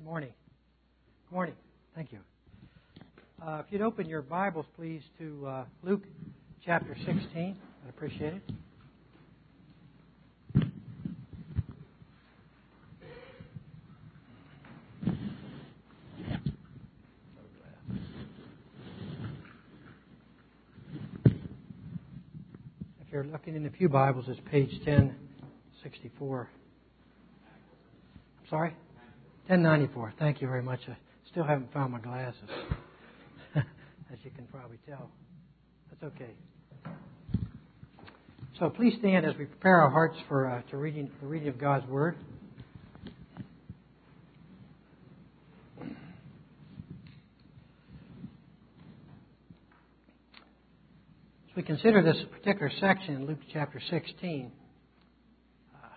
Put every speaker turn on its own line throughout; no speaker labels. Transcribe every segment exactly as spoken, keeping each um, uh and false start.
morning. Good morning. Thank you. Uh, if you'd open your Bibles, please, to uh, Luke chapter sixteen. I'd appreciate it. If you're looking in the Pew Bibles, it's page ten sixty-four. I'm sorry? ten ninety-four. Thank you very much. I still haven't found my glasses, as you can probably tell. That's okay. So please stand as we prepare our hearts for uh, to reading the reading of God's Word. As we consider this particular section in Luke chapter sixteen, uh,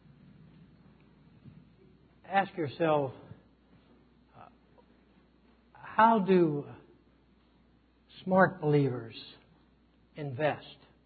ask yourself, uh, how do smart believers invest?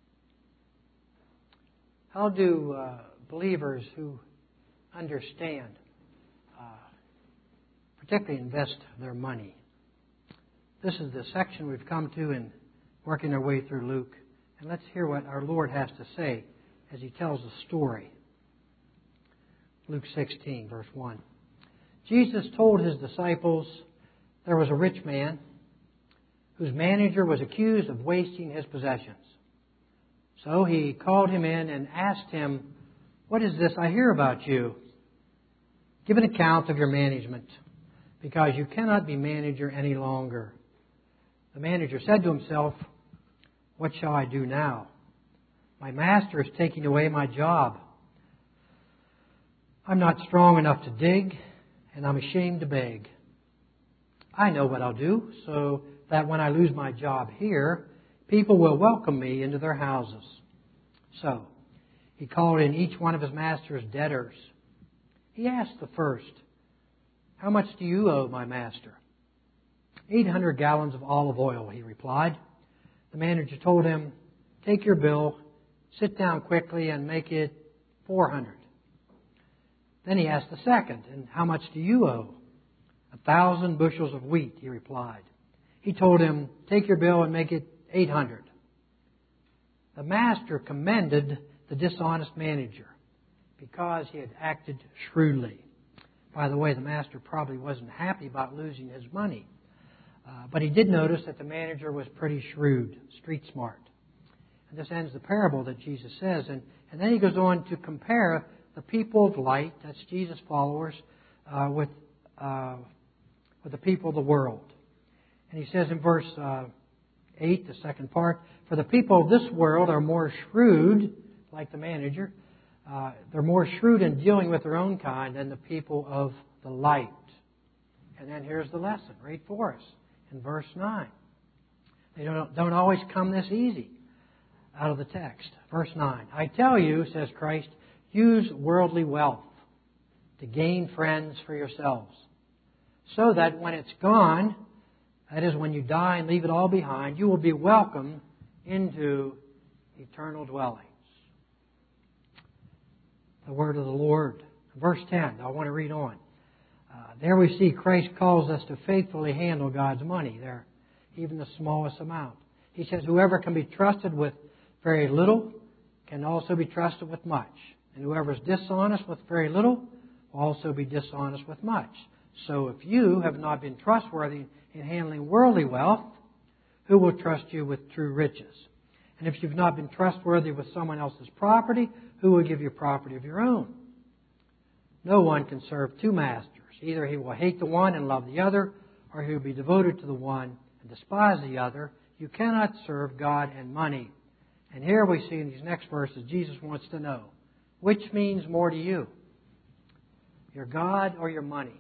How do uh, believers who understand uh, particularly invest their money? This is the section we've come to in working our way through Luke. And let's hear what our Lord has to say as He tells a story. Luke sixteen, verse one. Jesus told His disciples there was a rich man whose manager was accused of wasting his possessions. So He called him in and asked him, "What is this I hear about you? Give an account of your management, because you cannot be manager any longer." The manager said to himself, "What shall I do now? My master is taking away my job. I'm not strong enough to dig, and I'm ashamed to beg. I know what I'll do, so that when I lose my job here, people will welcome me into their houses." So he called in each one of his master's debtors. He asked the first, "How much do you owe my master?" Eight hundred gallons of olive oil," he replied. The manager told him, "Take your bill, sit down quickly, and make it four hundred. Then he asked the second, "And how much do you owe?" "A thousand bushels of wheat," he replied. He told him, "Take your bill and make it eight hundred. The master commended the dishonest manager because he had acted shrewdly. By the way, the master probably wasn't happy about losing his money. Uh, but he did notice that the manager was pretty shrewd, street smart. And this ends the parable that Jesus says. And, and then he goes on to compare the people of light, that's Jesus' followers, uh, with, uh, with the people of the world. And he says in verse uh, eight, the second part, "For the people of this world are more shrewd," like the manager, uh, they're more shrewd in dealing with their own kind than the people of the light. And then here's the lesson, right for us. In verse nine. They don't, don't always come this easy out of the text. Verse nine. "I tell you," says Christ, "use worldly wealth to gain friends for yourselves, so that when it's gone, that is, when you die and leave it all behind, you will be welcomed into eternal dwellings." The word of the Lord. Verse ten. I want to read on. Uh, there we see Christ calls us to faithfully handle God's money there, even the smallest amount. He says, "Whoever can be trusted with very little can also be trusted with much. And whoever is dishonest with very little will also be dishonest with much. So if you have not been trustworthy in handling worldly wealth, who will trust you with true riches? And if you've not been trustworthy with someone else's property, who will give you property of your own? No one can serve two masters. Either he will hate the one and love the other, or he will be devoted to the one and despise the other. You cannot serve God and money." And here we see in these next verses, Jesus wants to know, which means more to you? Your God or your money?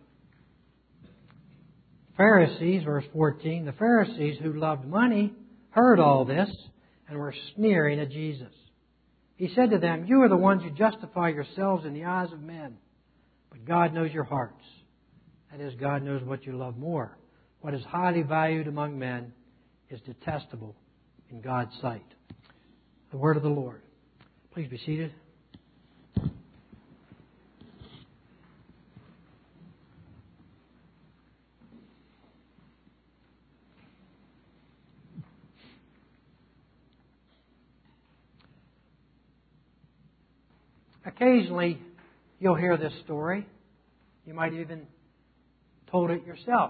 Pharisees, verse fourteen, the Pharisees who loved money heard all this and were sneering at Jesus. He said to them, "You are the ones who justify yourselves in the eyes of men, but God knows your hearts. That is, God knows what you love more. What is highly valued among men is detestable in God's sight." The word of the Lord. Please be seated. Occasionally, you'll hear this story. You might even told it yourself.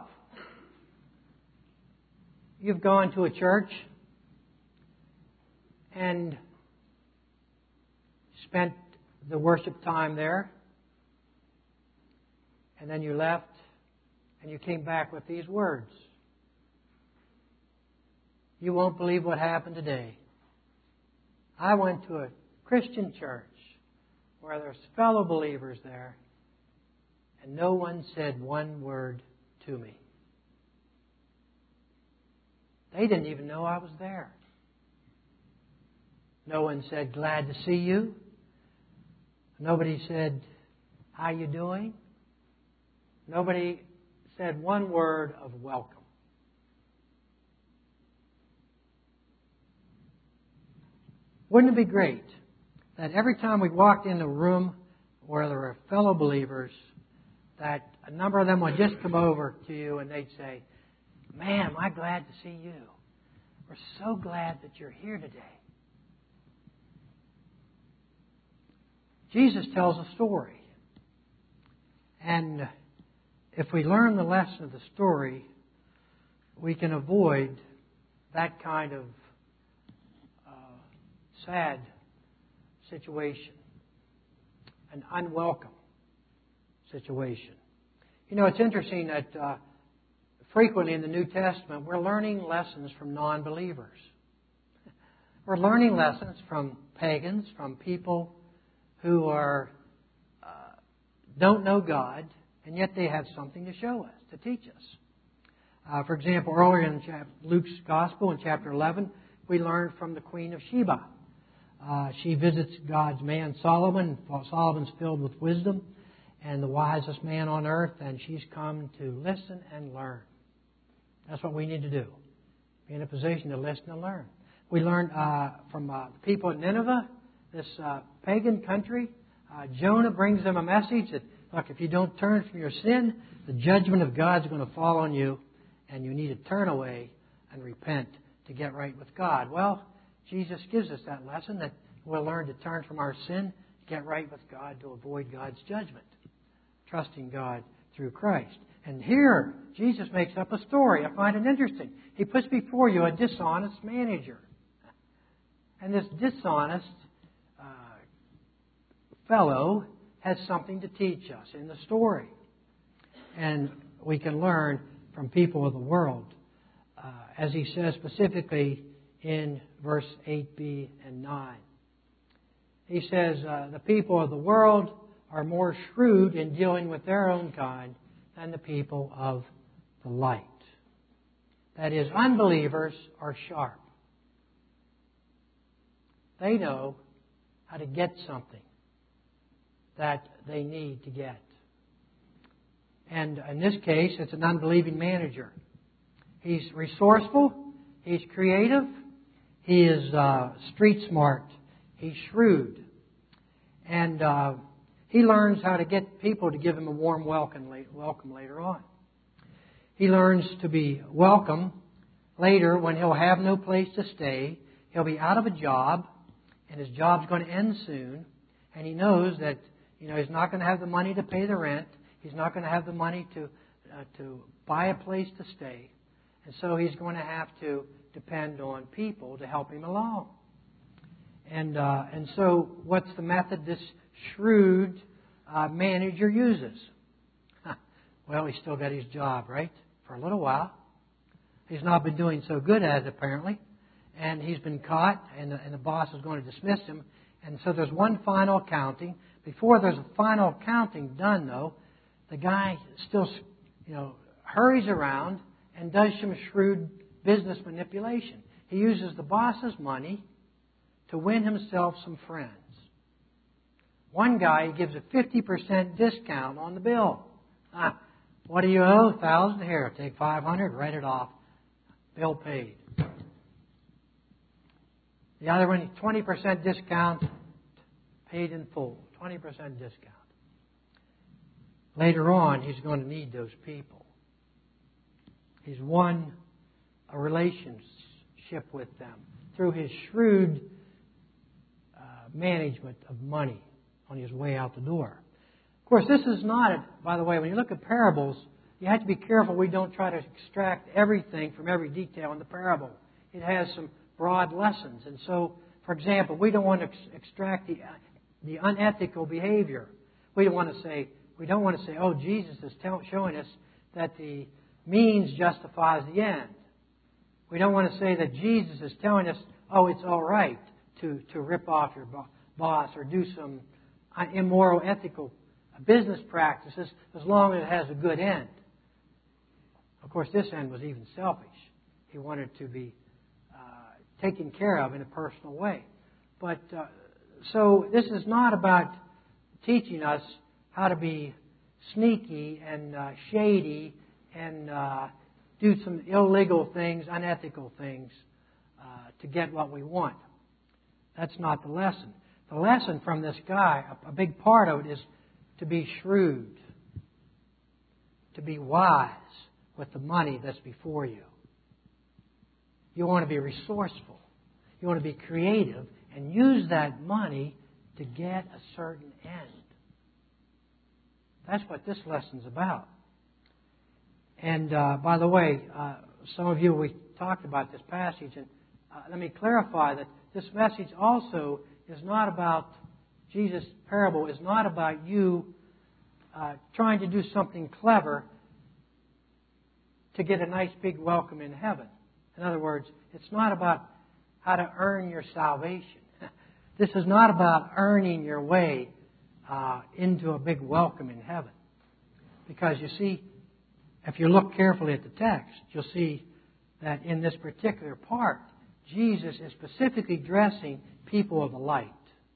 You've gone to a church and spent the worship time there, and then you left and you came back with these words. You won't believe what happened today. I went to a Christian church where there's fellow believers there, and no one said one word to me. They didn't even know I was there. No one said, glad to see you. Nobody said, how you doing? Nobody said one word of welcome. Wouldn't it be great that every time we walked in a room where there were fellow believers, that a number of them would just come over to you and they'd say, man, am I glad to see you. We're so glad that you're here today. Jesus tells a story. And if we learn the lesson of the story, we can avoid that kind of uh, sad situation, an unwelcome situation. You know, it's interesting that uh, frequently in the New Testament we're learning lessons from non-believers. We're learning lessons from pagans, from people who are uh, don't know God, and yet they have something to show us, to teach us. Uh, for example, earlier in Luke's Gospel, in chapter eleven, we learned from the Queen of Sheba. Uh, she visits God's man Solomon. Solomon's filled with wisdom and the wisest man on earth, and she's come to listen and learn. That's what we need to do. Be in a position to listen and learn. We learned uh, from uh, the people at Nineveh, this uh, pagan country. Uh, Jonah brings them a message that, look, if you don't turn from your sin, the judgment of God's going to fall on you, and you need to turn away and repent to get right with God. Well, Jesus gives us that lesson that we'll learn to turn from our sin, get right with God, to avoid God's judgment, trusting God through Christ. And here, Jesus makes up a story. I find it interesting. He puts before you a dishonest manager. And this dishonest uh, fellow has something to teach us in the story. And we can learn from people of the world, uh, as he says specifically in verse eight b and nine. He says, uh, the people of the world are more shrewd in dealing with their own kind than the people of the light. That is, unbelievers are sharp. They know how to get something that they need to get. And in this case, it's an unbelieving manager. He's resourceful. He's creative. He is uh, street smart. He's shrewd. And uh, he learns how to get people to give him a warm welcome, welcome later on. He learns to be welcome later when he'll have no place to stay. He'll be out of a job, and his job's going to end soon. And he knows that, you know, he's not going to have the money to pay the rent. He's not going to have the money to uh, to buy a place to stay. And so he's going to have to depend on people to help him along. And uh, and so what's the method this shrewd uh, manager uses? Huh. Well, he's still got his job, right? For a little while. He's not been doing so good at it, apparently. And he's been caught, and the, and the boss is going to dismiss him. And so there's one final counting. Before there's a final counting done, though, the guy still, you know, hurries around and does some shrewd business manipulation. He uses the boss's money to win himself some friends. One guy, he gives a fifty percent discount on the bill. Ah, what do you owe? one thousand dollars. Here, take five hundred dollars, write it off. Bill paid. The other one, twenty percent discount, paid in full. twenty percent discount. Later on, he's going to need those people. He's won a relationship with them through his shrewd uh, management of money on his way out the door. Of course, this is not, a, by the way, when you look at parables, you have to be careful we don't try to extract everything from every detail in the parable. It has some broad lessons. And so, for example, we don't want to ex- extract the, the unethical behavior. We don't want to say, we don't want to say, oh, Jesus is tell, showing us that the means justifies the end. We don't want to say that Jesus is telling us, oh, it's all right to, to rip off your bo- boss or do some immoral, ethical business practices as long as it has a good end. Of course, this end was even selfish. He wanted to be uh, taken care of in a personal way. But uh, so this is not about teaching us how to be sneaky and uh, shady and uh, do some illegal things, unethical things uh, to get what we want. That's not the lesson. The lesson from this guy, a big part of it is to be shrewd, to be wise with the money that's before you. You want to be resourceful. You want to be creative and use that money to get a certain end. That's what this lesson's about. And uh, by the way, uh, some of you, we talked about this passage, and uh, let me clarify that this message also is not about, Jesus' parable is not about you uh, trying to do something clever to get a nice big welcome in heaven. In other words, it's not about how to earn your salvation. This is not about earning your way uh, into a big welcome in heaven. Because you see, if you look carefully at the text, you'll see that in this particular part, Jesus is specifically addressing people of the light.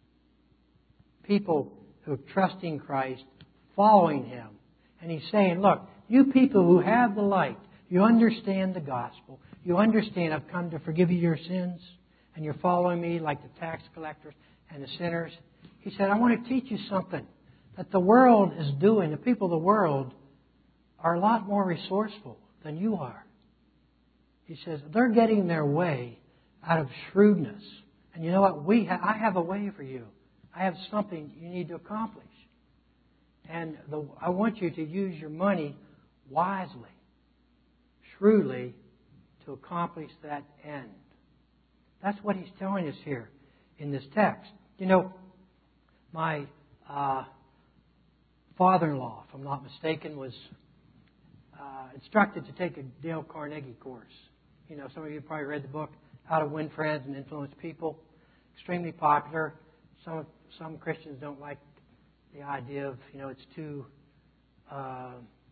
People who are trusting Christ, following Him. And He's saying, look, you people who have the light, you understand the gospel, you understand I've come to forgive you your sins, and you're following me like the tax collectors and the sinners. He said, I want to teach you something that the world is doing. The people of the world are a lot more resourceful than you are. He says, they're getting their way out of shrewdness. And you know what? We ha- I have a way for you. I have something you need to accomplish. And the, I want you to use your money wisely, shrewdly, to accomplish that end. That's what he's telling us here in this text. You know, my uh, father-in-law, if I'm not mistaken, was uh, instructed to take a Dale Carnegie course. You know, some of you probably read the book, How to Win Friends and Influence People. Extremely popular. Some some Christians don't like the idea of, you know, it's too uh,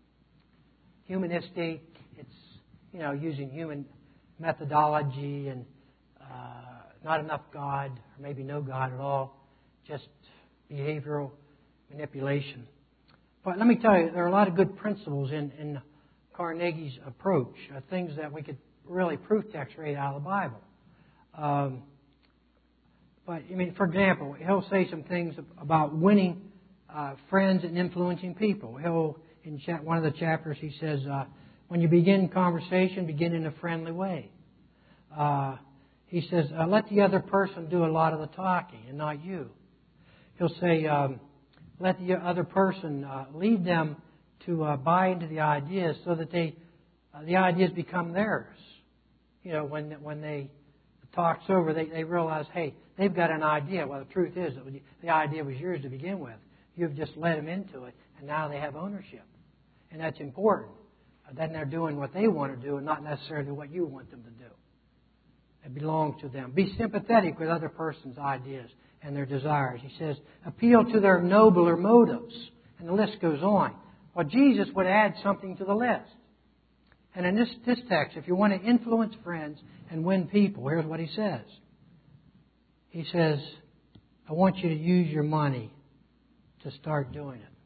humanistic. It's, you know, using human methodology and uh, not enough God, or maybe no God at all, just behavioral manipulation. But let me tell you, there are a lot of good principles in, in Carnegie's approach, uh, things that we could really proof text right out of the Bible. Um, but, I mean, for example, he'll say some things about winning uh, friends and influencing people. He'll, in cha- one of the chapters, he says, uh, when you begin conversation, begin in a friendly way. Uh, he says, uh, let the other person do a lot of the talking and not you. He'll say, um, let the other person uh, lead them to uh, buy into the ideas so that they uh, the ideas become theirs. You know, when when they the talk's over, they, they realize, hey, they've got an idea. Well, the truth is that the idea was yours to begin with. You've just led them into it, and now they have ownership. And that's important. Uh, then they're doing what they want to do and not necessarily what you want them to do. It belongs to them. Be sympathetic with other person's ideas and their desires. He says, appeal to their nobler motives. And the list goes on. Well, Jesus would add something to the list. And in this, this text, if you want to influence friends and win people, here's what he says. He says, I want you to use your money to start doing it.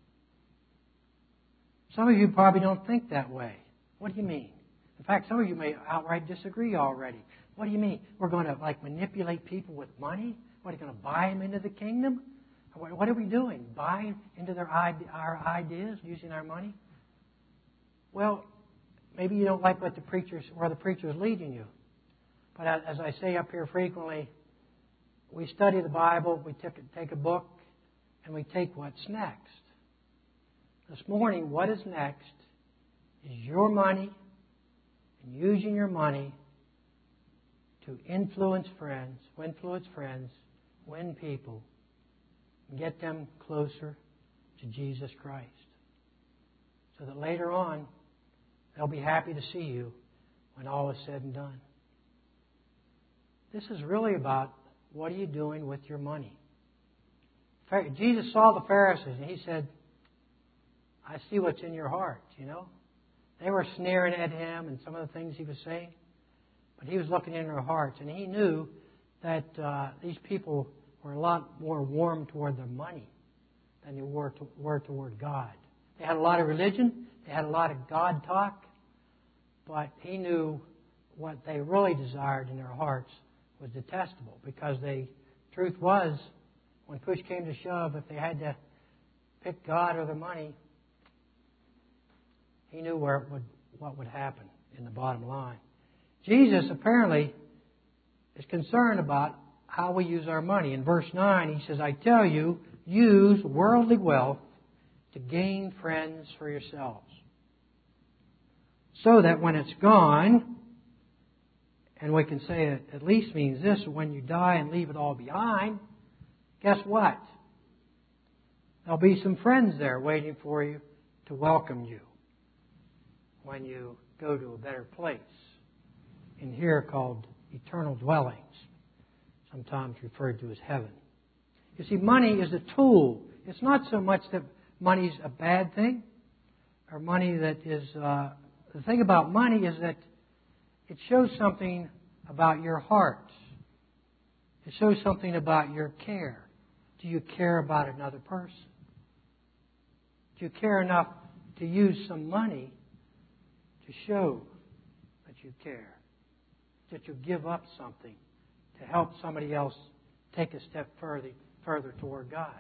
Some of you probably don't think that way. What do you mean? In fact, some of you may outright disagree already. What do you mean? We're going to like manipulate people with money? What, are you going to buy them into the kingdom? What are we doing? Buying into their our ideas, using our money? Well, maybe you don't like what the preachers, where the preacher is leading you. But as I say up here frequently, we study the Bible, we take, take a book, and we take what's next. This morning, what is next is your money and using your money to influence friends, influence friends, win people, and get them closer to Jesus Christ. So that later on, they'll be happy to see you when all is said and done. This is really about what are you doing with your money. Jesus saw the Pharisees and He said, I see what's in your heart, you know. They were sneering at Him and some of the things He was saying. But He was looking in their hearts, and He knew that uh, these people were a lot more warm toward their money than they were, to, were toward God. They had a lot of religion. They had a lot of God talk. But He knew what they really desired in their hearts was detestable, because they, truth was, when push came to shove, if they had to pick God or the money, He knew where it would, what would happen in the bottom line. Jesus apparently is concerned about how we use our money. In verse nine, He says, I tell you, use worldly wealth to gain friends for yourselves, so that when it's gone, and we can say it at least means this, when you die and leave it all behind, guess what? There'll be some friends there waiting for you to welcome you when you go to a better place, in here called eternal dwellings, sometimes referred to as heaven. You see, money is a tool. It's not so much that money's a bad thing, or money that is... Uh, the thing about money is that it shows something about your heart. It shows something about your care. Do you care about another person? Do you care enough to use some money to show that you care? That you give up something to help somebody else take a step further, further toward God?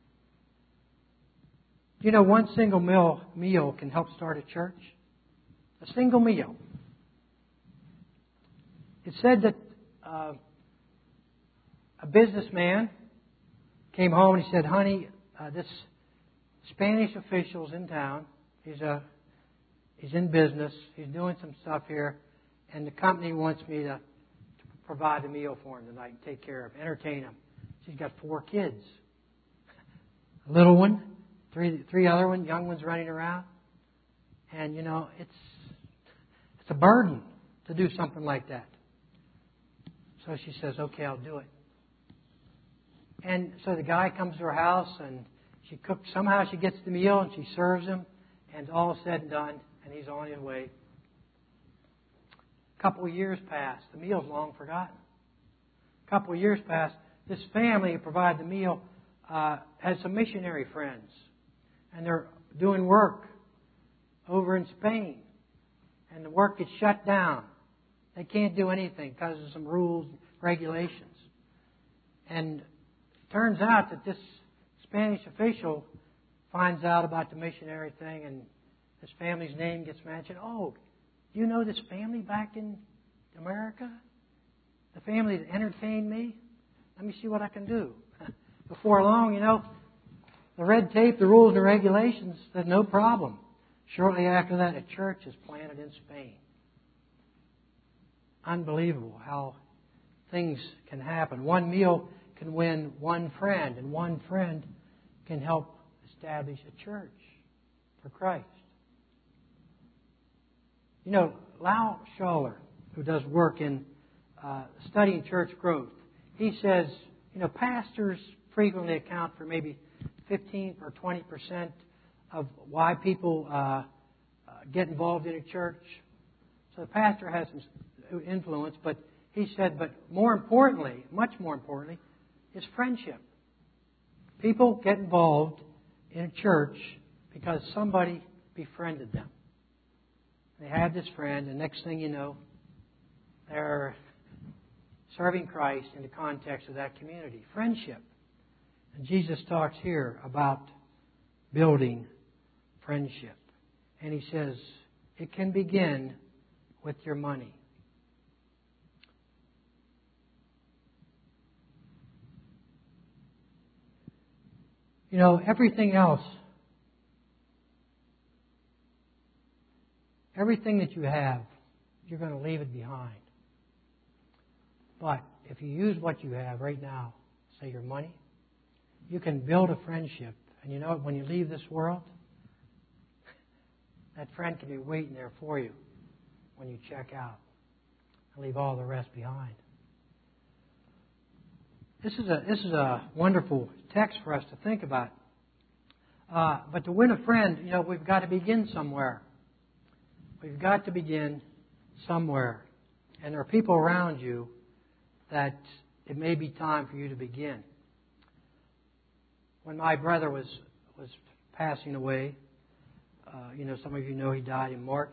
You know, one single meal, meal can help start a church. A single meal. It said that uh, a businessman came home and he said, honey, uh, this Spanish official's in town. He's a he's in business. He's doing some stuff here. And the company wants me to, to provide a meal for him tonight and take care of him, entertain him. She's got four kids. A little one, three three other ones, young ones running around. And, you know, it's it's a burden to do something like that. So she says, okay, I'll do it. And so the guy comes to her house and she cooks. Somehow she gets the meal and she serves him. And all said and done, and he's on his way. A couple of years pass. The meal's long forgotten. A couple of years pass. This family who provided the meal uh, has some missionary friends. And they're doing work over in Spain. And the work gets shut down. They can't do anything because of some rules and regulations. And it turns out that this Spanish official finds out about the missionary thing, and this family's name gets mentioned. Oh, do you know this family back in America? The family that entertained me? Let me see what I can do. Before long, you know, the red tape, the rules and regulations said no problem. Shortly after that, a church is planted in Spain. Unbelievable how things can happen. One meal can win one friend, and one friend can help establish a church for Christ. You know, Lau Schaller, who does work in uh, studying church growth, he says, you know, pastors frequently account for maybe fifteen or twenty percent of why people uh, uh, get involved in a church. So the pastor has some influence, but he said, but more importantly, much more importantly, is friendship. People get involved in a church because somebody befriended them. They had this friend, and next thing you know, they're serving Christ in the context of that community. Friendship. And Jesus talks here about building friendship. And He says, it can begin with your money. You know, everything else, everything that you have, you're going to leave it behind. But if you use what you have right now, say your money, you can build a friendship. And you know what? When you leave this world, that friend can be waiting there for you when you check out and leave all the rest behind. This is a this is a wonderful text for us to think about. Uh, but to win a friend, you know, we've got to begin somewhere. We've got to begin somewhere. And there are people around you that it may be time for you to begin. When my brother was was passing away, uh, you know, some of you know he died in March.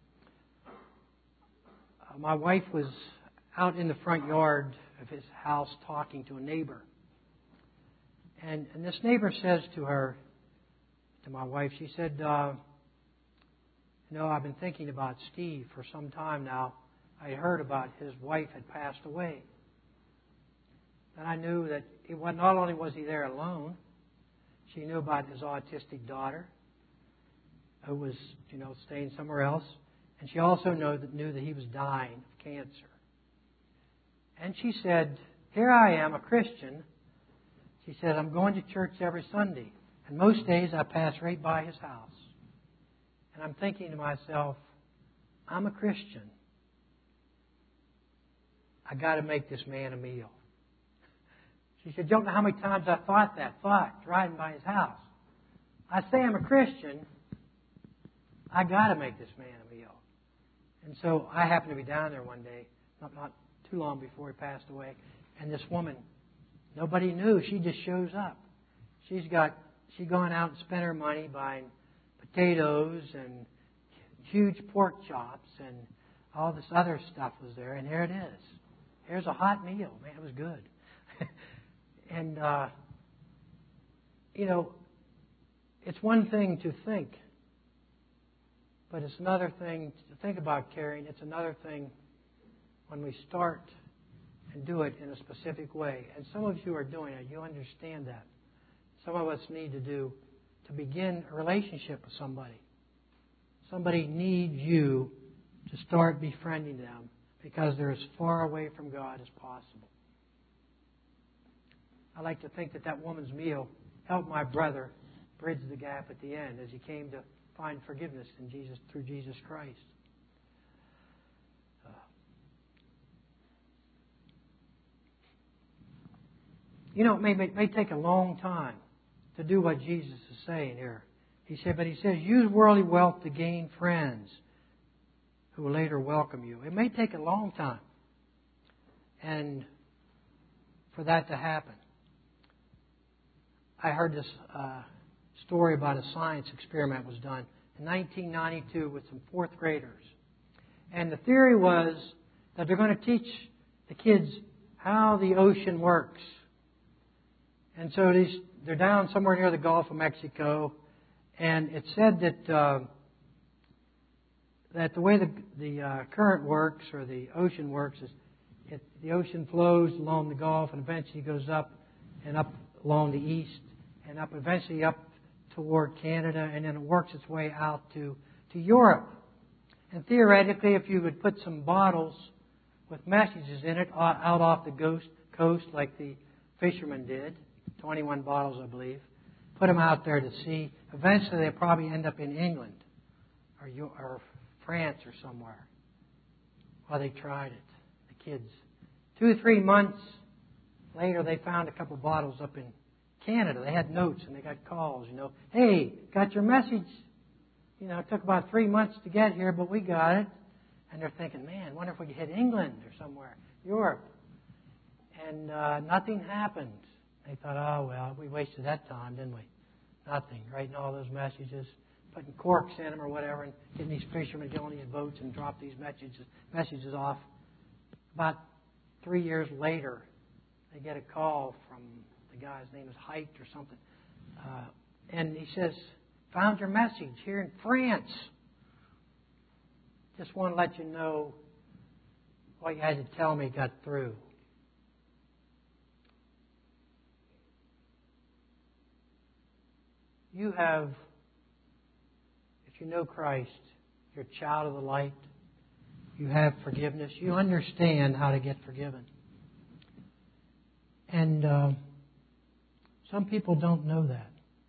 Uh, my wife was out in the front yard of his house talking to a neighbor. And, and this neighbor says to her, to my wife, she said, uh, you know, I've been thinking about Steve for some time now. I heard about his wife had passed away. And I knew that he was, not only was he there alone, she knew about his autistic daughter, who was, you know, staying somewhere else. And she also knew that, knew that he was dying of cancer. And she said, here I am, a Christian. She said, I'm going to church every Sunday. And most days I pass right by his house. And I'm thinking to myself, I'm a Christian. I got to make this man a meal. She said, you don't know how many times I thought that thought, driving by his house. I say I'm a Christian. I got to make this man a meal. And so I happened to be down there one day, not, not too long before he passed away. And this woman, nobody knew. She just shows up. She's got, she gone out and spent her money buying potatoes and huge pork chops and all this other stuff was there. And here it is. Here's a hot meal. Man, it was good. and, uh, you know, it's one thing to think, but it's another thing to think about caring. It's another thing when we start and do it in a specific way. And some of you are doing it. You understand that. Some of us need to do to begin a relationship with somebody. Somebody needs you to start befriending them because they're as far away from God as possible. I like to think that that woman's meal helped my brother bridge the gap at the end as he came to find forgiveness in Jesus through Jesus Christ. Uh, you know, it may, it may take a long time to do what Jesus is saying here. He said, but he says, use worldly wealth to gain friends who will later welcome you. It may take a long time and for that to happen. I heard this uh, story about a science experiment was done in nineteen ninety-two with some fourth graders. And the theory was that they're going to teach the kids how the ocean works. And so these, they're down somewhere near the Gulf of Mexico, and it said that uh, that the way the, the uh, current works or the ocean works is it, the ocean flows along the Gulf and eventually goes up and up along the east and up eventually up toward Canada, and then it works its way out to, to Europe. And theoretically, if you would put some bottles with messages in it out off the coast, coast like the fishermen did, twenty-one bottles, I believe, put them out there to sea, eventually they'll probably end up in England or, or France or somewhere. Well, they tried it, the kids. Two or three months later, they found a couple bottles up in Canada. They had notes and they got calls, you know. Hey, got your message. You know, it took about three months to get here, but we got it. And they're thinking, man, wonder if we could hit England or somewhere, Europe. And uh, nothing happened. They thought, oh, well, we wasted that time, didn't we? Nothing. Writing all those messages, putting corks in them or whatever, and getting these fishermen get on these boats and drop these messages, messages off. About three years later, they get a call from the guy's name is Height or something. Uh, and he says, found your message here in France. Just want to let you know what you had to tell me got through. you have, if you know Christ, you're a child of the light, you have forgiveness, you understand how to get forgiven. And uh, some people don't know that.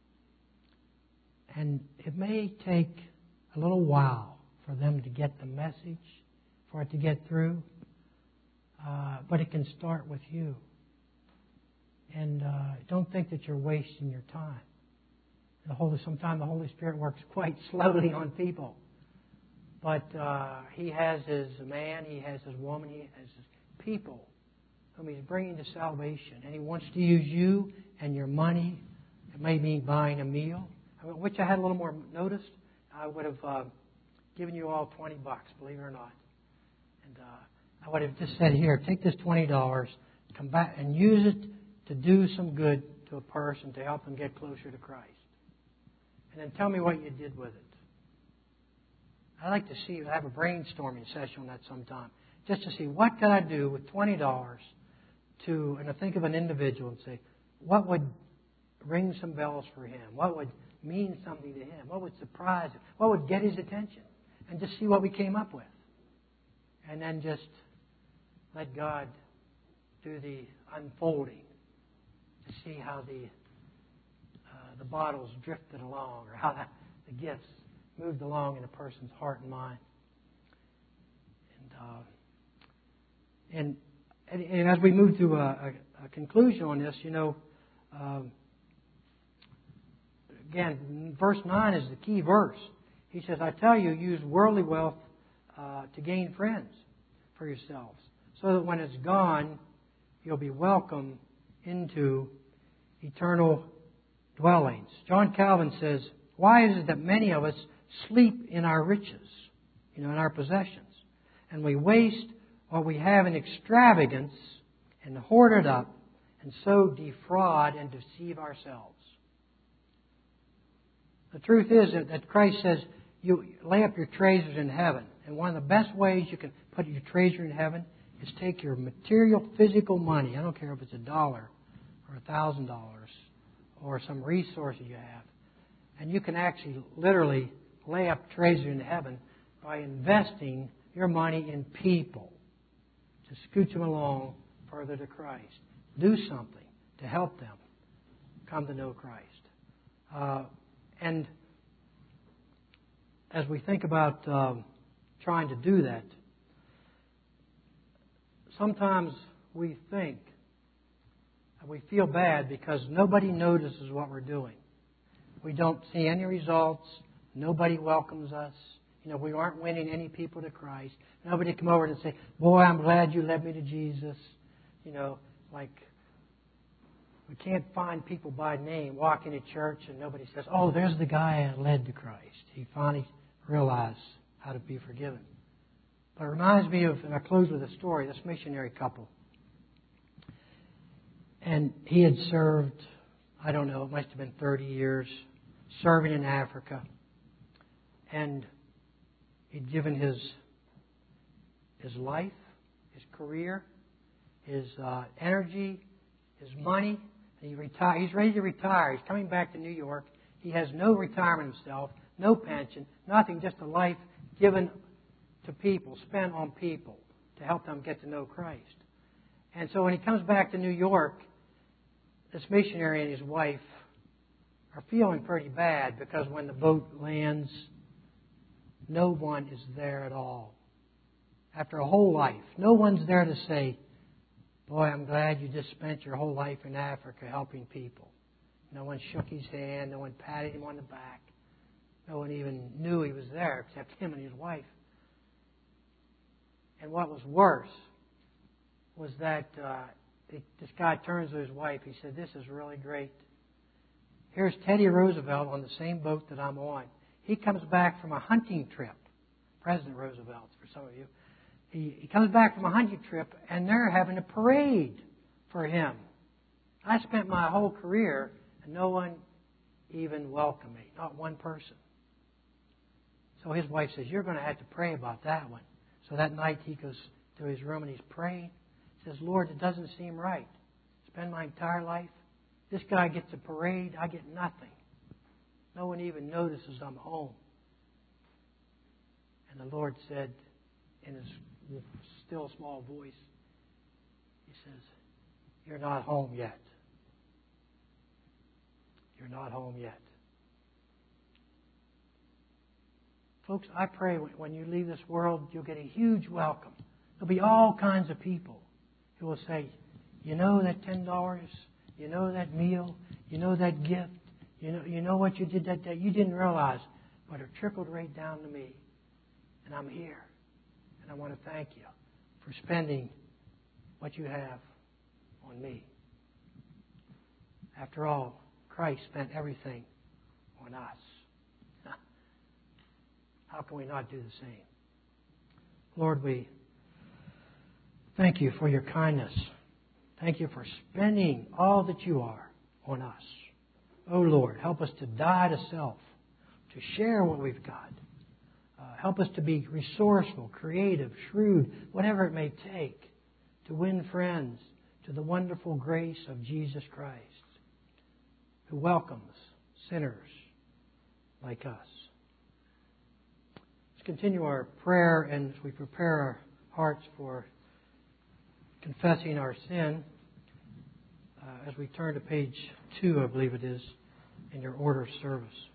And it may take a little while for them to get the message, for it to get through. Uh, but it can start with you. And uh, don't think that you're wasting your time. The Holy, sometimes the Holy Spirit works quite slowly on people. But uh, He has His man, He has His woman, He has His people whom He's bringing to salvation. And He wants to use you and your money. It may mean buying a meal. I wish I had a little more notice. I would have uh, given you all twenty bucks, believe it or not. And uh, I would have just said, here, take this twenty dollars, come back and use it to do some good to a person, to help them get closer to Christ. And then tell me what you did with it. I'd like to see you have a brainstorming session on that sometime, just to see what could I do with twenty dollars to, and to think of an individual and say, what would ring some bells for him? What would mean something to him? What would surprise him? What would get his attention? And just see what we came up with. And then just let God do the unfolding to see how the uh, the bottles drifted along, or how the, the gifts moved along in a person's heart and mind. And uh, and, and and as we move to a, a, a conclusion on this, you know, um, again, verse nine is the key verse. He says, "I tell you, use worldly wealth uh, to gain friends for yourselves, so that when it's gone, you'll be welcome into eternal dwellings." John Calvin says, "Why is it that many of us sleep in our riches, you know, in our possessions, and we waste what we have in extravagance and hoard it up, and so defraud and deceive ourselves?" The truth is that Christ says, you lay up your treasures in heaven. And one of the best ways you can put your treasure in heaven is take your material, physical money. I don't care if it's a dollar or a thousand dollars or some resources you have. And you can actually literally lay up treasure in heaven by investing your money in people to scoot them along further to Christ. Do something to help them come to know Christ. Uh, and as we think about uh, trying to do that, sometimes we think, we feel bad because nobody notices what we're doing. We don't see any results. Nobody welcomes us. You know, we aren't winning any people to Christ. Nobody come over and say, "Boy, I'm glad you led me to Jesus." You know, like we can't find people by name walking to church and nobody says, "Oh, there's the guy I led to Christ. He finally realized how to be forgiven." But it reminds me of, and I close with a story, this missionary couple. And he had served, I don't know, it must have been thirty years, serving in Africa. And he'd given his his life, his career, his uh, energy, his money. And he retire, he's ready to retire. He's coming back to New York. He has no retirement himself, no pension, nothing, just a life given to people, spent on people to help them get to know Christ. And so when he comes back to New York, this missionary and his wife are feeling pretty bad because when the boat lands, no one is there at all. After a whole life, no one's there to say, "Boy, I'm glad you just spent your whole life in Africa helping people." No one shook his hand. No one patted him on the back. No one even knew he was there except him and his wife. And what was worse was that uh, this guy turns to his wife. He said, "This is really great. Here's Teddy Roosevelt on the same boat that I'm on. He comes back from a hunting trip." President Roosevelt, for some of you. He, he comes back from a hunting trip, and they're having a parade for him. I spent my whole career, and no one even welcomed me. Not one person. So his wife says, "You're going to have to pray about that one." So that night he goes to his room and he's praying. He says, "Lord, it doesn't seem right. Spend my entire life. This guy gets a parade. I get nothing." No one even notices I'm home. And the Lord said in His still small voice, He says, "You're not home yet. You're not home yet." Folks, I pray when you leave this world, you'll get a huge welcome. There'll be all kinds of people who will say, "You know that ten dollars? You know that meal? You know that gift? You know, you know what you did that day? You didn't realize, but it trickled right down to me. And I'm here. And I want to thank you for spending what you have on me." After all, Christ spent everything on us. How can we not do the same? Lord, we thank you for your kindness. Thank you for spending all that you are on us. Oh Lord, help us to die to self, to share what we've got. Uh, help us to be resourceful, creative, shrewd, whatever it may take to win friends to the wonderful grace of Jesus Christ, who welcomes sinners like us. Let's continue our prayer, and as we prepare our hearts for confessing our sin, uh, as we turn to page two, I believe it is, in your order of service.